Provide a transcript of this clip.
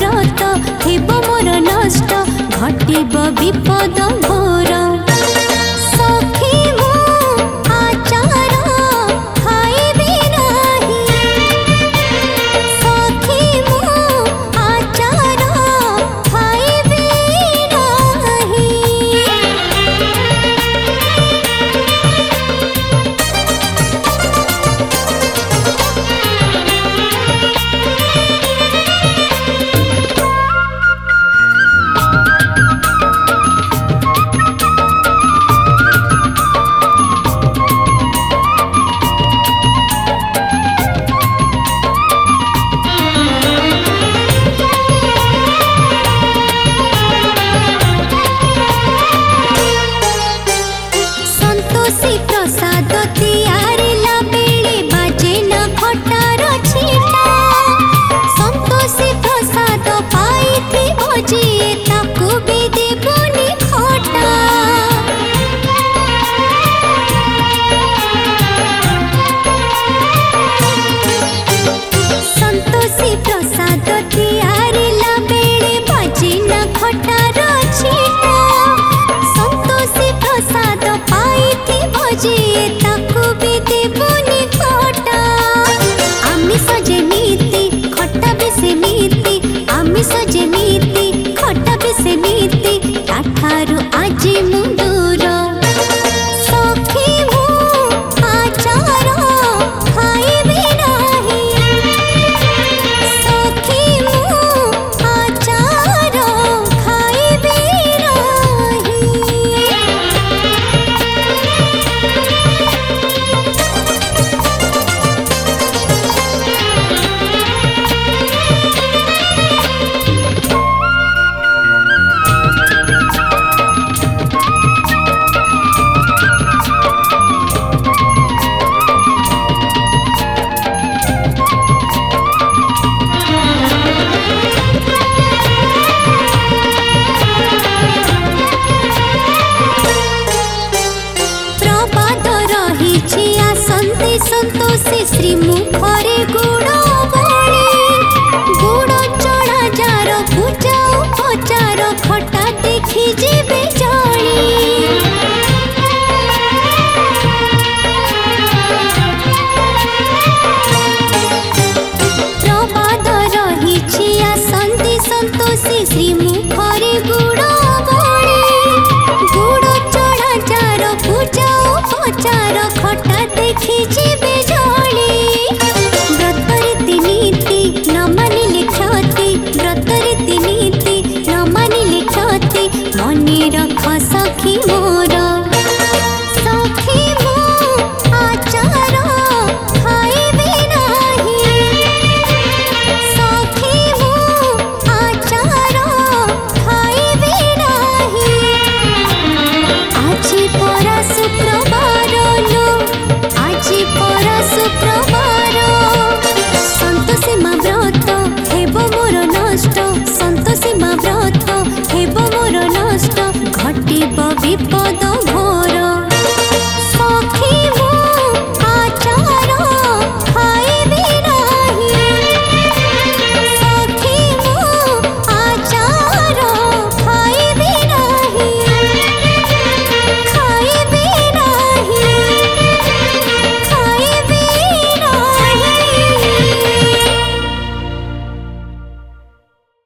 व्रत थिब मोर नष्ट घटिब विपद घोर सखी मु आचार खाइबी नाही सखी मु आचार खाइबी नाही। संतोषी प्रसाद तियारिला बेले बाजे न खटार छिटा संतोषी प्रसाद पाइथि भोजिए ताकू भी देबुनी खटा संतोषी प्रसाद तियारिला बेले बाजे न खटार छिटा संतोषी प्रसाद पाइथि भोजिए ताकू भी देबुनी खटा आमिष जेमिति खटा भी सेमिति आमिष जेमिति खटा भी सेमिति ताठारु आजी मु दूर सखी मु आचार खाइबी नाही सखी मु आचार खाइबी नाही। प्रबाद रही आसंती संतोषी श्री मुखरे गुड़ बड़ी गुड़ चढ़ा जार पूजा उपचार खटा देखी जीवे जानी प्रबाद रही आसंती संतोषी श्री मुखरे गुड़ बड़ी गुड़ चढ़ा जार पूजा उपचार खटा देखी जीवे जानी व्रत रीति नीति न मानिले क्षति व्रत रीति नीति न मानिले क्षति मने रख सखी मोर